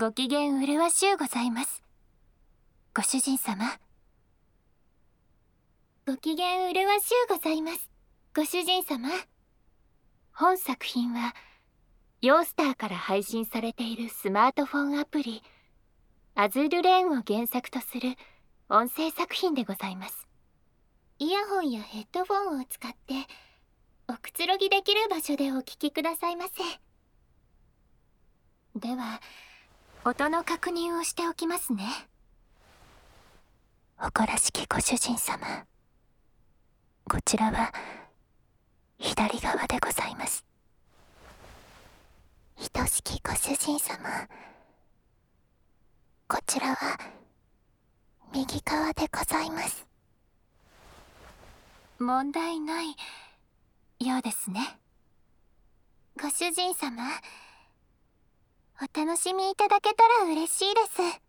ご機嫌うるわしゅうございます。ご主人様。ご機嫌うるわしゅうございます。ご主人様。本作品は、ヨースターから配信されているスマートフォンアプリ、アズールレーンを原作とする音声作品でございます。イヤホンやヘッドフォンを使って、おくつろぎできる場所でお聞きくださいませ。では、音の確認をしておきますね。誇らしきご主人様。こちらは、左側でございます。愛しきご主人様。こちらは、右側でございます。問題ないようですね。ご主人様、お楽しみいただけたら嬉しいです。